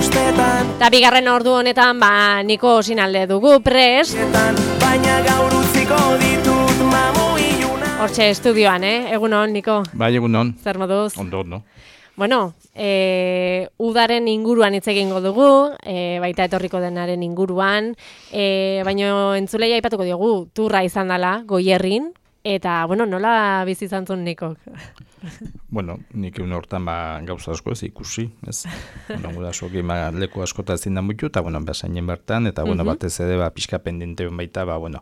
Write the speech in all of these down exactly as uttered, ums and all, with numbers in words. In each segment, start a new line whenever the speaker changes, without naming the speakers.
ustetan.
Eta bigarren ordu honetan, ba, Niko Osinalde dugu prest.
Baina gaur utziko ditut mamu iluna.
Hortxe estudioan, eh? Egunon, Niko.
Bai, egunon.
Zer moduz?
Ondo, ondo.
Bueno, e, udaren inguruan hitz egingo dugu, e, baita etorriko denaren inguruan, e, baino entzulei aipatuko diogu, turra izan dela, Goierrin, eta, bueno, nola bizi izan zuen Nikok?
Bueno, nik egun hortan ba, gauza asko ez ikusi, ez? Bueno, gudasoki ba, leku askota ezin da mutu, eta, bueno, basainen bertan, eta, bueno,
Mhm.
batez ere, ba, pixka pendenteun baita, ba, bueno,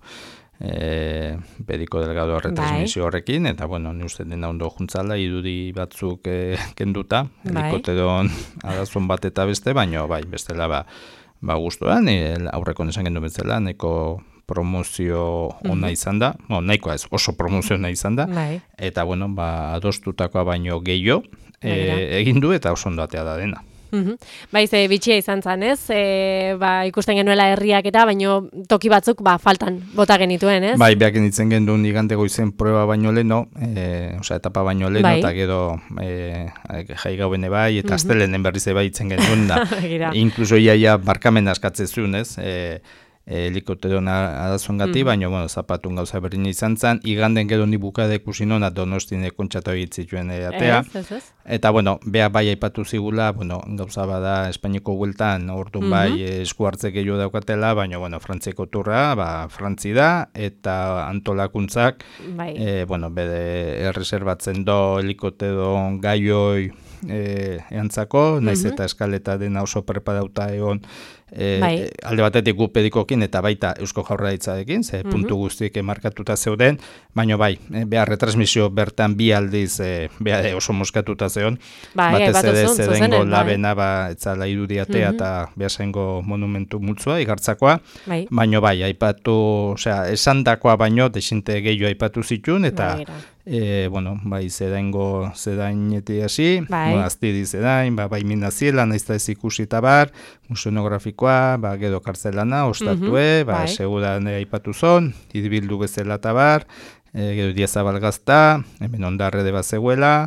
e, Pediko Delgado retransmisio horrekin, eta, bueno, ni uste dena ondo juntzala, irudi batzuk e, kenduta,
Bai.
helikopteron arazon bat eta beste, baino, bai, bestela, ba, ba guztuan, e, aurreko nesan gendu bezala, neko promozio ona izan da, no, nahikoa ez, oso promozio ona izan da,
Bai.
eta, bueno, ba, adostutakoa baino gehiago
Begira.
e, egin du, eta oso ondo atea da dena.
Mhm. Bai, ze bitxia izan zen, ez? E, ba, ikusten genuela herriak eta, baino toki batzuk ba, faltan bota genituen, ez?
Bai, behak nintzen gendun igande goizen prueba baino leno, e, osea, etapa baino leno,
Bai.
eta gero e, jai gauen bai, eta
Mhm.
astelenen berriz bai itzen gendun, da,
Begira.
inkluso iaia barkamen askatzen zuen, ez? E, helikopteron arazon gati,
Mhm.
baina, bueno, zapatun gauza berdin izan zen, iganden gero ni bukade ikusi nona Donostine kontxatu egitzituen e, atea,
Ez, ez, ez.
eta, bueno, bea bai aipatu zigula, bueno, gauza bada Espainiko hueltan, orduan
Mhm.
bai eh, esku hartze gehiago daukatela, baina, bueno, Frantziako turra, ba, Frantzi da, eta antolakuntzak,
Bai.
e, bueno, bede erreserbatzen do helikopteron gaioi e, eantzako, naiz
Mhm.
eta eskaleta dena oso preparauta egon, e,
Bai.
e, alde batetik gu pedikokin eta baita Eusko Jaurlaritzarekin, ze
Mhm.
puntu guztiek markatuta zeuden, baina bai, e, behar retransmisio bertan bi aldiz e, behar oso moskatuta zeon,
Bai,
batez
aipatu
ere
zuen,
zedengo
zuzenen, bai.
labena ba, etzala irudiatea
Mhm.
eta behasengo monumentu multzua, igartzakoa,
Bai.
baino bai, aipatu, osea, esandakoa baino desinte gehiago aipatu zituen, eta
Begira.
E, bueno, bai, zedaingo zedaineti hasi,
Bai.
bueno, aztidi zedain, ba, bai minaziela, naizta ez ikusi eta bar, museonografikoa, ba, gero kartzelana, ostatue,
Mhm,
ba,
bai.
seguran e, aipatu zon, idbildu bezala eta bar, e, gero diazabal gazta, hemen ondarre de bat zegoela,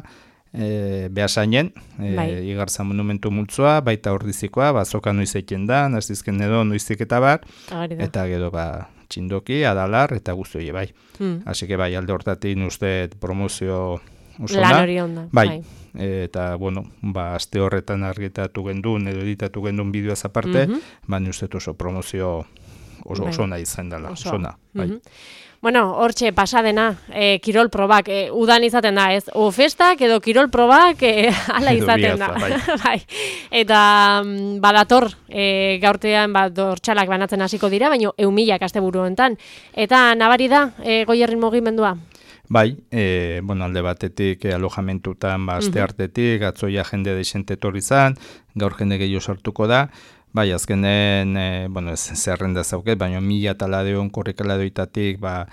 e, behasainen, e,
Bai.
igartza monumentu multzoa, baita ordizikoa, ba, zoka noizeken da, nazizken edo noizik eta bar,
Hori da.
eta gero, ba, txindoki, adalar, eta guzti hori, bai.
Mm.
Así que bai, alde hortatik uste promozio oso
Lan
da.
hori onda.
Bai. Eta, bueno, ba, aste horretan argitatu gendun, edo editatu gendun bideoaz aparte,
Mhm.
ba, ni uste oso promozio oso
Bai.
oso ona izan dela,
Oso.
oso ona, bai.
Mhm. Bueno, hortxe pasadena, e, kirol probak, e, udan izaten da, ez? O festak edo kirol probak e, ala
Edo
izaten da.
bihaza, bai.
Bai. Eta mm, badator, e, gaurtean ba, dortxalak banatzen hasiko dira, baina eumilak asteburu hontan. Eta nabari da, e, Goierrin mugimendua?
Bai, e, bueno, alde batetik e, alojamentutan, ba, aste
Mhm.
artetik, atzoia jende desente etorri zan, gaur jende gehiago sartuko da, bai, azkenen, e, bueno, ez zerrenda zauket, baina mila taladeon korrekaladoitatik, ba,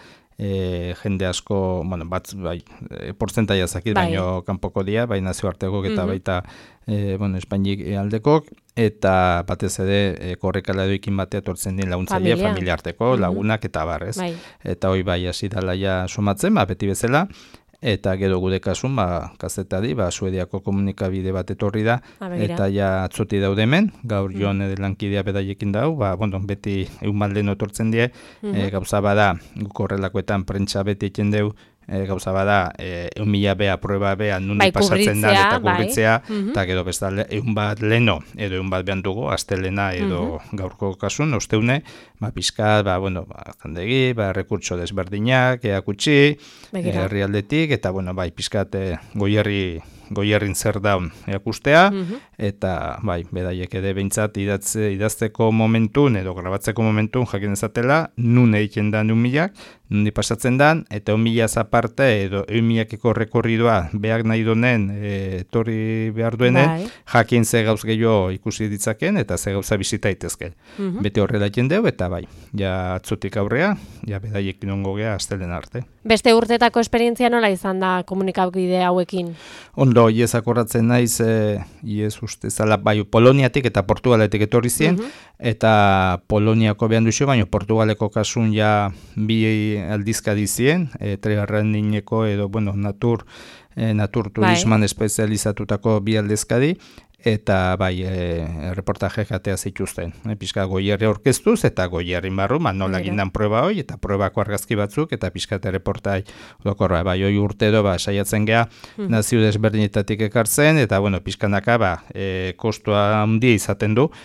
e, jende asko, bueno, bat, bai, e, portzentaia zakit,
Bai.
baina kanpoko dia, bai, nazioartekok eta
Mhm.
baita, e, bueno, Espainik aldekok, eta batez ere, e, korrekaladoikin batea etortzen din laguntzailea,
Familia.
familia arteko,
Mhm.
lagunak eta bar, ez?
Bai.
Eta hoi bai hasi dala ja somatzen, ba, beti bezala, eta gero gure kasun, ba, kazetari, ba, Suediako komunikabide bat etorri da,
Ah, begira.
eta ja atzoti daude hemen, gaur
Mm.
joan edo lankidea bedaiekin dau, ba, bueno, beti egun malden etortzen die,
Mhm.
e, gauza bada, guk horrelakoetan prentsa beti eken deu, e, gauza bada, e, eun mila bea, prueba bea, nundi
Bai,
pasatzen da,
kubritzea,
eta
bai.
kubritzea,
Mhm.
eta gero bestalde, egun bat leno, edo egun bat behan dugu, astelena edo gaurko kasun, osteune, ba, pizkat, ba, bueno, ba, zandegi, ba, rekurtso desberdinak, eakutsi,
Begira.
herrialdetik, eta, bueno, bai, pizkat, e, goierri, goierrin zer daun eakustea,
Mhm.
eta, bai, bedaiek ere behintzat idatze, idazteko momentun, edo grabatzeko momentun jakin ezatela, nun egiten da nun milak, nundi pasatzen dan, eta eun milaz aparte, edo eun milakeko rekorridoa behar nahi donen, e, etorri behar duenen,
Bai.
jakin ze gauz gehiago ikusi ditzaken, eta ze gauza bizita itezken.
Mhm.
Bete horrela jendeu, eta bai, ja atzutik aurrea, ja bedaiekin ongo gea astelen arte.
Beste urtetako esperientzia nola izan da komunikabide hauekin?
Ondo, iez akordatzen naiz, e, iez uste zala, bai, Poloniatik eta Portugaletik etorri zien,
Mhm.
eta Poloniako behan duzu, baina Portugaleko kasun ja bi aldizkadi zien, e, tregarranineko edo, bueno, natur, e, naturturisman espezializatutako bi aldizkadi, eta bai, e, reportajeak atea zituzten. E, pixka goierri aurkeztuz, eta goierrin barru, ma nola gindan proba hoi, eta probako argazki batzuk, eta pixka reportai lokorra, bai, hoi urte edo, ba, saiatzen geha, mm. nazio desberdinetatik ekartzen, eta, bueno, pixkanaka, ba, e, kostua handia izaten du,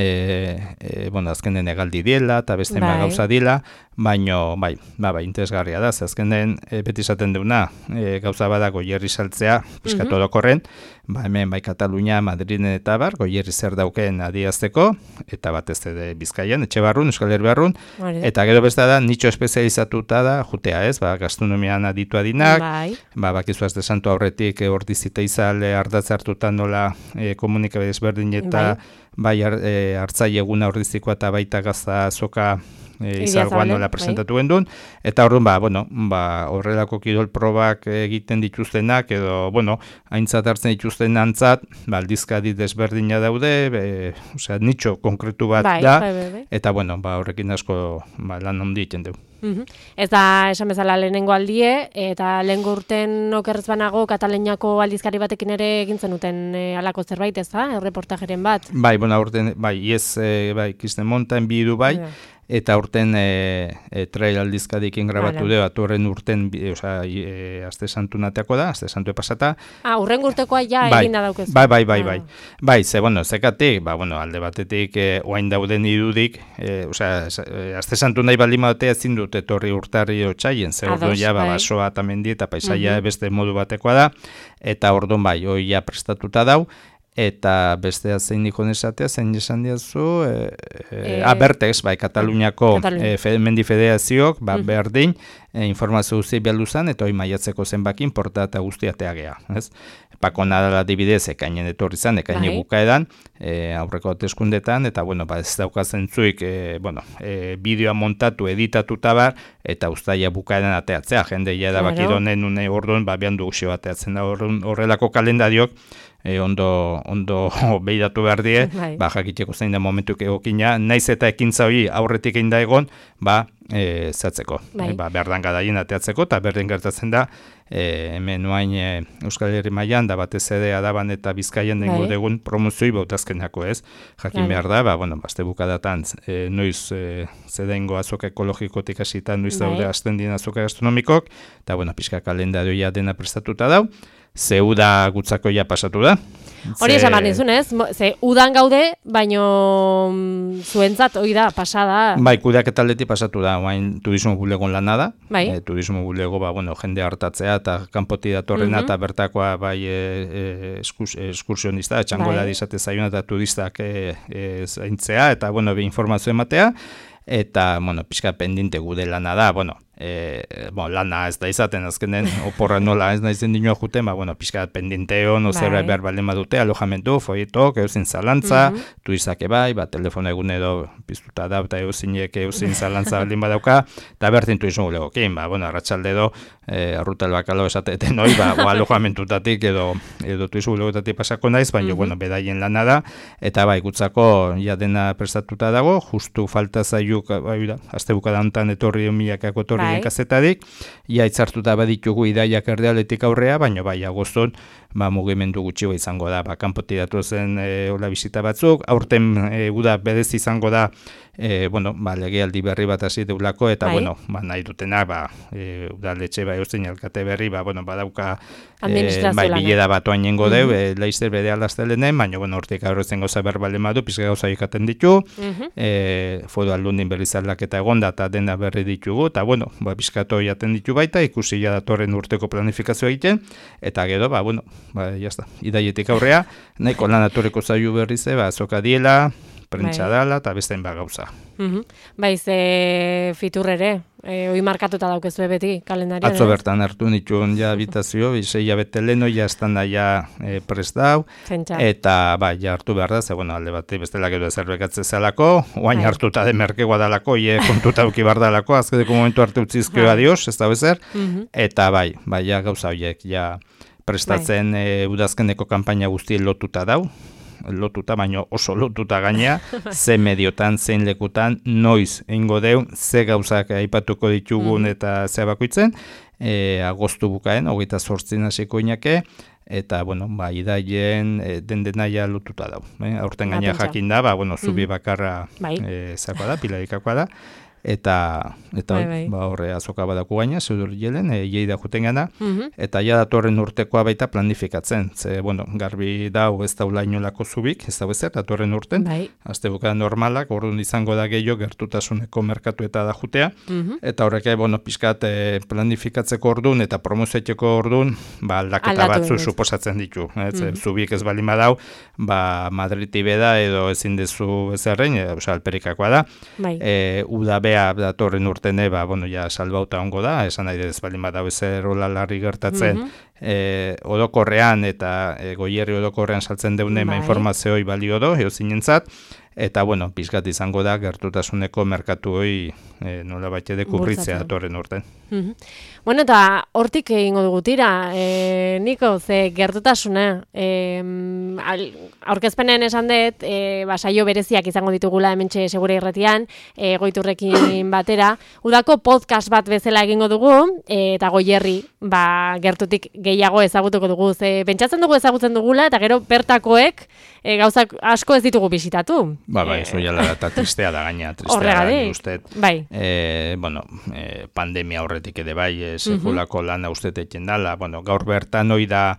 E, e, bueno, azkenen egaldi diela eta beste bai. Gauza dila, baino, bai, ba, bai, interesgarria da, ze azkenen e, beti izaten duna, e, gauza bada goierri saltzea, pixkatu mm-hmm. dokorren, ba, hemen bai Katalunia, Madriden eta bar, goierri zer dauken adiazteko, eta batez ere Bizkaian, etxe barrun, Euskal Herri barrun, eta gero beste da, nitxo espezializatuta da, jutea ez, ba, gastronomian aditu adinak, bai. Ba, bakizu azte santu aurretik, e, ordizita izale, ardatz hartuta nola, e, komunikabe desberdin eta, bai, bai e, hartzaile eguna ordizikoa eta baita gazta azoka e, izargoan nola presentatu bai. Gendun, eta orduan, ba, bueno, ba, horrelako kirol probak egiten dituztenak, edo, bueno, aintzat hartzen dituzten antzat, ba, aldizkadi desberdina daude, be, osea, nitxo konkretu bat bai, da, bai, bai, bai. Eta, bueno, ba, horrekin asko ba, lan handi egiten du.
Mm-hmm. Ez da, esan bezala lehenengo aldie, eta lehengo urten okerrez banago Kataluniako aldizkari batekin ere egintzen duten e, alako zerbait, ez da, reportajeren bat?
Bai, bona, urten, bai, yes, e, bai, Kristen Montan bidu bai, yeah. Eta urten e, e, trail aldizkadikin grabatu deo, atorren urten, e, oza, e, azte santu nateako da, azte santu epasata.
Ah, urren urtekoa ja bai, eginda daukezu.
Bai, bai, bai, ah. bai. Bai, ze, bueno, zekatik, ba, bueno, alde batetik, e, oain dauden irudik, e, oza, azte santu nahi baldin batea ezin dut etorri urtarri otxaien, ze orduan ja, ba, basoa eta mendi eta paisaia uh-huh. beste modu batekoa da, eta orduan bai, hoi ja prestatuta dau, eta bestea zein nikon esatea, zein esan diazu, e, e, e, Bertex, bai, Kataluniako e, fe, mendi federazioak, ba, mm. berdin, e, informazio guzti bialduzan, eta hoi maiatzeko zenbakin, porta eta guztiatea geha, ez? Pako nadala dibidez, ekainen etorri zan, ekainen bai. Bukaedan, e, aurreko hauteskundetan, eta, bueno, ba, ez daukazen zuik, e, bueno, e, bideoa montatu, editatuta bar, eta uztaia bukaedan ateatzea, jende ja da bakidonen une orduan, ba, behan dugusio ateatzen da horrelako kalendariok, E, ondo, ondo behiratu behar die, bai. Ba, jakiteko zein da momentuk egokina, naiz eta ekintza hori aurretik egin da egon, ba, e, zatzeko. Bai. E, ba, berdan gadaien ateatzeko, eta berdin gertatzen da, e, hemen nuain e, Euskal Herri mailan da batez ere Adaban eta Bizkaian dengo bai. Degun promozioi bautazkenako ez. Jakin bai. Behar da, ba, bueno, bazte bukadatan e, noiz e, zedengo azoka ekologikotik hasita, noiz bai. Daude hasten dien azoka gastronomikok, eta bueno, pixka kalendarioa dena prestatuta dau, ze uda gutzako ja pasatu da.
Hori esan behar nizun, ez? Ze udan gaude, baino zuentzat hori da, pasada.
Bai, kudeak eta aldeti pasatu da, bain turismo bulegon lana da. Bai. E, turismo bulego, ba, bueno, jende hartatzea eta kanpoti datorrena, eta uh-huh. bertakoa bai e, e, eskurs, eskursionista, txangola bai. Dizate zaiona eta turistak e, e, zaintzea, eta, bueno, be informazio ematea, eta, bueno, pixka pendinte gude lana da, bueno, E, bon, lana ez da izaten azkenen oporra nola ez da izen dinua juten, ba, bueno, pixka pendinteo, no zerbait behar baldin badute, alojamentu, foietok, eusin zalantza, mm-hmm. turizake bai, ba, telefona egun edo piztuta da, eta eusinek eusin zalantza baldin badauka, eta bertin turizmo gulegokin, ba, bueno, arratsalde edo, e, arrutel bakalo esateten hoi, ba, o alojamentutatik edo, edo turizmo gulegotatik pasako naiz, baina, mm-hmm. bueno, bedaien lana da, eta bai, gutzako ja dena prestatuta dago, justu falta zaiuk, bai, da, azte bukada hontan etorri milakako etorri kazetadik, ia itzartuta baditugu idaiak errealetik aurrea, baina bai, agoston, ba, mugimendu gutxigo izango da, ba, kanpoti datu zen e, hola bisita batzuk, aurten e, uda bedez izango da, e, bueno, ba, legealdi berri bat hasi deulako, eta, bai. Bueno, ba, nahi dutena, ba, e, udaletxe, ba, eusten alkate berri, ba, bueno, badauka, e, bai, bileda bat oain nengo deu, mm-hmm. e, laizzer bere alaztelenen, baina, bueno, hortik aurretzen goza berbale madu, pizka gauza ikaten ditu, mm-hmm. e, foru aldundin berriz aldaketa egonda, eta dena berri ditugu, eta, bueno, ba, bizkato jaten ditu baita, ikusi ja datorren urteko planifikazioa egiten, eta gero, ba, bueno, ba, jazta, idaietik aurrea, nahiko lan atorreko zaiu berrize, ba, azoka diela, prentsa bai. Dala, eta bestein ba gauza.
Mm-hmm. Baiz, e, fitur ere, e, oi markatuta daukezue beti, kalendarioan.
Atzo bertan hartu nituen ja habitazio, izei abete leno, ja estanda ja e, prest dau, eta bai, ja hartu behar da, ze, bueno, alde bat, bestela gero ezerbekatze zelako, oain hartuta de merkegoa dalako, ie kontuta auki bar dalako, azkedeko momentu hartu utzizkioa dios, ez da bezer, mm-hmm. eta bai, bai, ja gauza horiek, ja prestatzen bai. E, udazkeneko kanpaina guztien lotuta dau, lotuta, baino oso lotuta gainea, ze mediotan, zein lekutan, noiz eingo deu, ze gauzak aipatuko ditugun mm. eta ze bakoitzen, e, agostu bukaen, hogeita zortzin hasiko inake, eta, bueno, ba, idaien e, den denaia lotuta dau. Eh? Aurten gaina
Pentsa.
jakin da, ba, bueno, zubi
Mhm.
bakarra
Bai.
e, zakoa da, pilarikakoa da, eta eta
Bai,
hori,
bai.
ba horre azoka badako gaina, zeudur jelen, e, jei da juten gana,
Mhm.
eta ja datorren urtekoa baita planifikatzen. Ze, bueno, garbi dau ez daula inolako zubik, ez dago ezer, datorren urten,
Bai.
azte buka normalak, orduan izango da gehiago gertutasuneko merkatu eta da jutea,
Mhm.
eta horrek, bueno, pixkat e, planifikatzeko orduan eta promozioeteko orduan, ba, aldaketa
Aldatu
batzu
egin dut.
suposatzen ditu. Ez,
Mhm.
zubik ez bali madau, ba, Madriti beda edo ezin dezu ezerrein, e, oza, alperikakoa da,
Bai.
e, udabea datorren urtene, ba, bueno, ja salbauta ongo da, esan nahi ez bali madau ezer hola larri gertatzen,
Mhm.
e, odokorrean eta e, goierri odokorrean saltzen deune
Bai.
informazioi balio do, eo zinentzat, eta, bueno, pizkat izango da gertutasuneko merkatu hoi e, nola baite dekubritzea
Bultzatu.
datorren urten.
Mhm. Bueno, eta hortik egingo dugu tira, e, Niko, ze gertutasuna, e, al, aurkezpenen esan dut, e, ba, saio bereziak izango ditugula hementxe segure irratian, e, goiturrekin batera, udako podcast bat bezala egingo dugu, e, eta goierri, ba, gertutik gehiago ezagutuko dugu, ze pentsatzen dugu ezagutzen dugula, eta gero bertakoek e, gauzak asko ez ditugu bisitatu.
Ba, bai,
E,
ez jala eta tristea da gaina, tristea da
Horregatik,
uste.
bai.
E, bueno, e, pandemia horretik ere bai, e, sekulako lana uste teken dala, bueno, gaur bertan hoi da,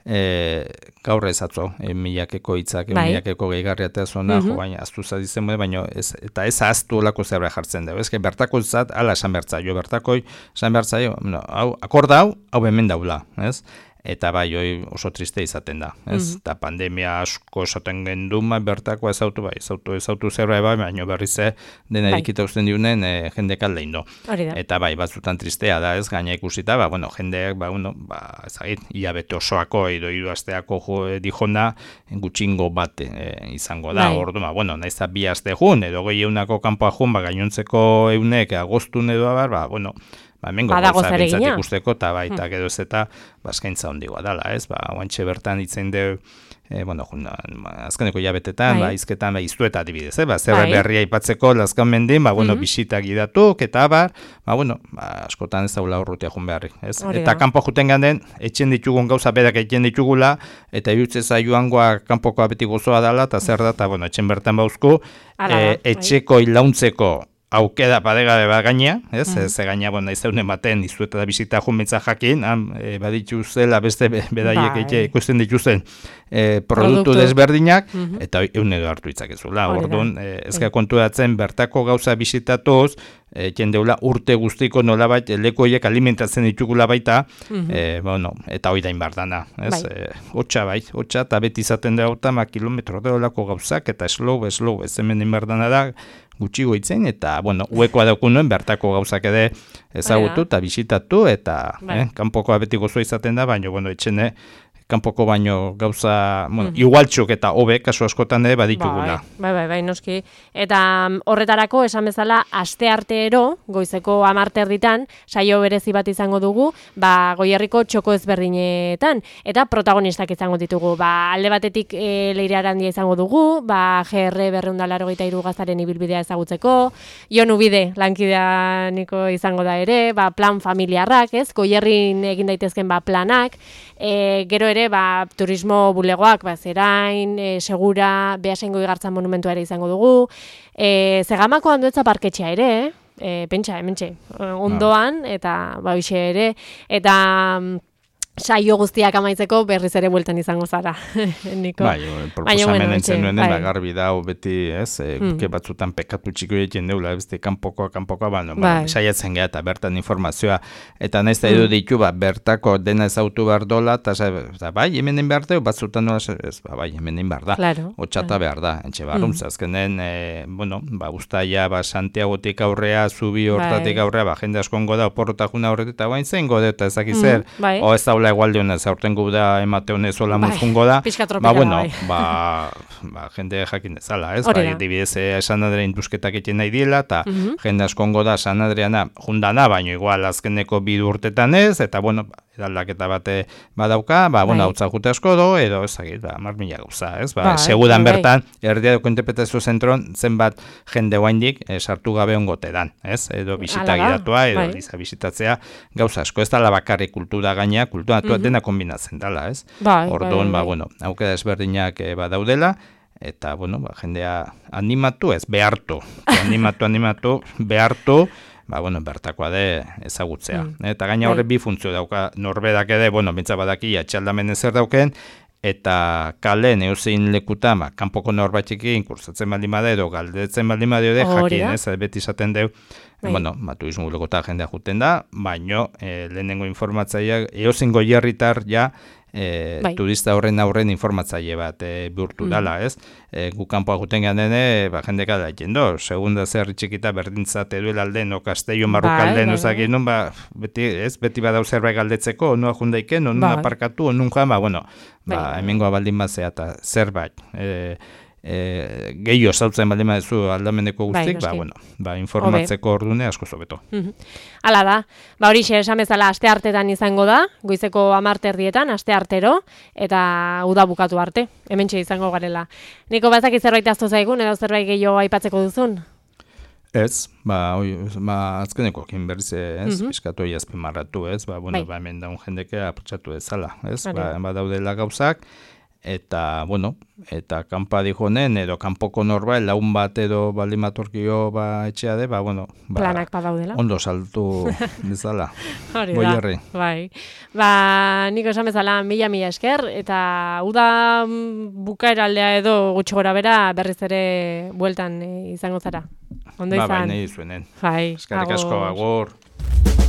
e, gaur ez atzo, e, milakeko hitzak, e,
Bai.
milakeko gehigarria eta zona,
Mhm.
jo, baina aztu zadizen, baina ez, eta ez aztu olako zerbait jartzen dugu, ez que bertako zat, ala esan bertzaio, bertakoi esan bertzaio, bueno, hau, akorda hau, hau hemen daula, ez? Eta bai, hoi oso triste izaten da, ez? Eta pandemia asko esaten genduma, bertako ezautu, bai, ezautu, ezautu zerbait bai, baina berriz ze dena
Bai.
irikita uzten diunen e, jendek aldein do.
Hori da.
Eta bai, batzutan tristea da, ez, gaina ikusita, ba, bueno, jendeak, ba, bueno, ba, ezagit, hilabete osoako, edo hiru asteako jo, e, dijona, gutxingo bat e, izango da,
Bai.
ordu, ba, bueno, naiz eta bi aste jun, edo gehi eunako kanpoa jun, ba, gainontzeko eunek agostun edo abar, ba, bueno, ba, mengo
Badago
gauza
zer
bintzat
egina.
ikusteko, eta baita gero ez eta baskaintza hondigoa dala, ez, ba, guantxe bertan itzen deu, e, bueno, juna, azkeneko hilabetetan,
Bai.
ba, izketan, ba, iztueta adibidez, eh? Ba, zerra
Bai.
berria aipatzeko lazkan mendin, ba, bueno,
Mhm.
bisitak idatuk, eta abar, ba, bueno, ba, askotan ez daula urrutia jun beharrik, ez?
Hori
Eta
da.
kanpo juten ganden, etxen ditugun gauza berak etxen ditugula, eta irutze zaioangoa kanpokoa beti gozoa dala, eta zer da, eta, bueno, etxen bertan bauzku,
Hala da,
e,
bai.
etxeko ilauntzeko aukeda padegabe bat gaina, ez?
Mhm.
Ez gaina, bueno, naiz eunen baten, izueta da bizita jumentza jakin, han, e, baditu zela beste be- bedaiek
Bai.
bai. ikusten dituzen e, produktu
Produktu.
desberdinak,
Mhm.
eta eun edo hartu itzakezula.
Hori da.
Orduan, e, ezka konturatzen bertako gauza bisitatuz, e, jendeula urte guztiko nolabait leku horiek alimentatzen ditugula baita,
Mhm.
e, bueno, eta hori da inbardana, ez?
Bai.
E, hotxa bai, hotxa, eta beti izaten da hota, ma kilometro deolako gauzak, eta slow, slow, ez hemen inbardana da, gutxi goitzen, eta, bueno, uekoa daukunuen bertako gauzak ere ezagutu eta bisitatu, eta
Bai.
eh, kanpokoa beti gozoa izaten da, baina, bueno, etxene, kanpoko baino gauza, bueno,
Mhm.
igualtxuk eta hobe, kasu askotan ere baditugula.
Bai, bai, bai, bai, noski. Eta mm, horretarako, esan bezala, aste arteero, goizeko hamar erditan, saio berezi bat izango dugu, ba, Goierriko txoko ezberdinetan, eta protagonistak izango ditugu. Ba, alde batetik e, Leire Arandia izango dugu, ba, G R berrehun eta laurogeita hiru gaztaren ibilbidea ezagutzeko, Jon Ubide lankidea niko izango da ere, ba, plan familiarrak, ez? Goierrin egin daitezken ba, planak, e, gero ere, ba, turismo bulegoak, ba, Zerain, e, Segura, Beasaingo Igartzan monumentua ere izango dugu, e, Zegamako Anduetza parketxea ere, eh? E, pentsa, hementxe, e, ondoan, eta ba, hoxe ere, eta mm, saio guztiak amaitzeko berriz ere bueltan izango zara, Niko.
Bai,
Baina,
proposamen
bueno,
entzen
etxe,
nuen,
bai.
ba, garbi da, hau beti, ez, e,
Mm.
ke batzutan pekatu txiko egiten deula, beste kanpokoa, kanpokoa, ba, no,
Bai.
bueno, saiatzen geha, eta bertan informazioa, eta nahiz da edo ditu, ba, bertako dena ezautu behar dola, eta, eta bai, hemen behar deu, batzutan nola, ez, ba, bai, hemen behar da.
Claro.
Otxata behar da, entxe barruntza, azkenen, e, bueno, ba, Uztaia, ba, Santiagotik aurrea, Zubi hortatik
Bai.
aurrea, ba, jende askongo da, oporrota juna horretik, eta bain zein gode, eta ezaki zer,
Mm, bai.
o ez daula egualde honez, aurten gu da emate honez hola
Bai,
muzungo da,
pixka
ba,
tropikala,
bueno,
bai.
ba, ba, jende jakin dezala, ez,
Hori
bai,
da.
dibidez, eh, San Adrian indusketak egiten nahi diela, eta
Mhm.
jende askongo da San Adriana jundana, baino igual azkeneko bi urtetan ez, eta bueno, aldaketa bate badauka, ba, bueno,
Bai.
hautza jute asko do, edo ezagit, ba, mar mila gauza, ez? Ba,
Bai,
segudan
bai.
bertan, erdiadoko interpretazio zentron, zenbat jende guaindik eh, sartu gabe ongote dan, ez? Edo bisita
Hala da,
gidatua, edo
bai.
giza bisitatzea, gauza asko, ez dala bakarrik kultura gaina, kultura
Mhm.
dena kombinatzen dala, ez?
Bai, bai,
Orduan,
bai,
ba,
bai.
bueno, aukera ezberdinak eh, badaudela, eta, bueno, ba, jendea animatu ez, behartu. animatu, animatu, behartu, ba, bueno, bertakoa de ezagutzea.
Mm.
Eta gaina horre bi funtzio dauka, norberak ere, bueno, bintza badaki atxaldamen ezer dauken, eta kalen euzein lekuta, ba, kanpoko norbaitzekin kursatzen baldin bada edo galdetzen baldin bada de
Hori
jakin,
da.
ez, beti izaten deu,
Bai.
bueno, ba, turismo bulekota jendea juten da, baino, e, lehenengo informatzaia, eozein goierritar ja, e,
Bai.
turista horren aurren informatzaile bat e, bihurtu
Mm.
dala, ez? E, gu kanpoa juten gandene, ba, jendeka da jendo, segunda zer txikita berdintzate duela alden, o Castello marruka
Bai,
alden,
bai,
ozak, nun, ba, beti, ez, beti badau zerbait galdetzeko, onua jundaiken, onun
Bai.
aparkatu, onun joan, ba, bueno, ba,
Bai.
hemengoa baldin bazea eta zerbait, e, e, gehiago zautzen baldin badezu aldameneko
Bai,
guztik, ba,
noski.
bueno, ba, informatzeko ordune asko zobeto.
Mhm. Hala da, ba hori esan bezala aste artetan izango da, goizeko hamar erdietan, aste artero, eta uda bukatu arte, hementxe izango garela. Niko bazaki zerbait aztu zaigun, edo zerbait gehiago aipatzeko duzun?
Ez, ba, oi, ba, azkenekoekin berriz, ez,
Mhm.
piskatu hori azpimarratu, ez, ba, bueno,
Bai.
ba, hemen daun jendeke apurtxatu ezala, ez,
Hori
ba,
da.
ba, daudela gauzak, eta, bueno, eta kanpa dijonen, edo kanpoko norbait, laun bat edo baldin batorkio, ba, etxea de, ba, bueno, ba,
Planak badaudela.
ondo saltu bezala.
Hori da.
Goierri.
Bai. Ba, niko esan bezala mila mila esker, eta uda mm, bukaeraldea edo gutxi gora bera berriz ere bueltan eh, izango zara. Ondo
Ba,
izan.
bai, nahi zuenen.
Bai.
Eskerrik asko,
agur.
agur.